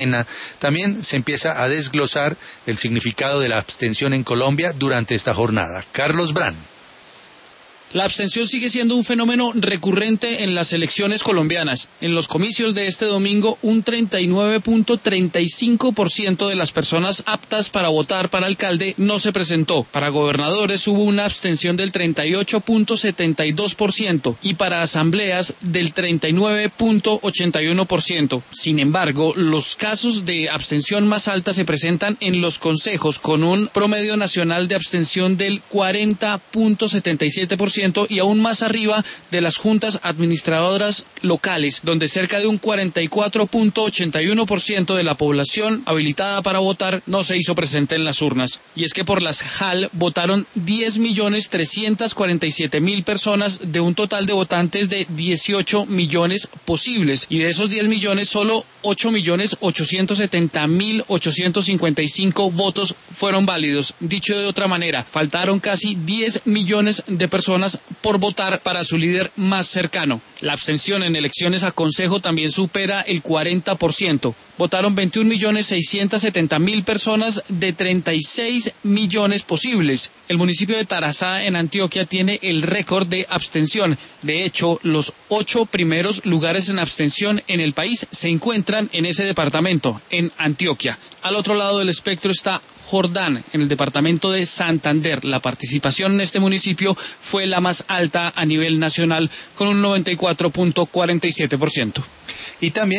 También se empieza a desglosar el significado de la abstención en Colombia durante esta jornada. Carlos Brand. La abstención sigue siendo un fenómeno recurrente en las elecciones colombianas. En los comicios de este domingo, un 39.35% de las personas aptas para votar para alcalde no se presentó. Para gobernadores hubo una abstención del 38.72% y para asambleas del 39.81%. Sin embargo, los casos de abstención más alta se presentan en los consejos, con un promedio nacional de abstención del 40.77%. Y aún más arriba de las juntas administradoras locales, donde cerca de un 44.81% de la población habilitada para votar no se hizo presente en las urnas. Y es que por las JAL votaron 10.347.000 personas de un total de votantes de 18 millones posibles. Y de esos 10 millones, solo 8.870.855 votos fueron válidos. Dicho de otra manera, faltaron casi 10 millones de personas por votar para su líder más cercano. La abstención en elecciones a consejo también supera el 40%. Votaron 21.670.000 personas de 36 millones posibles. El municipio de Tarazá, en Antioquia, tiene el récord de abstención. De hecho, los 8 primeros lugares en abstención en el país se encuentran en ese departamento, en Antioquia. Al otro lado del espectro está Jordán, en el departamento de Santander. La participación en este municipio fue la más alta a nivel nacional, con un 94.47%. Y también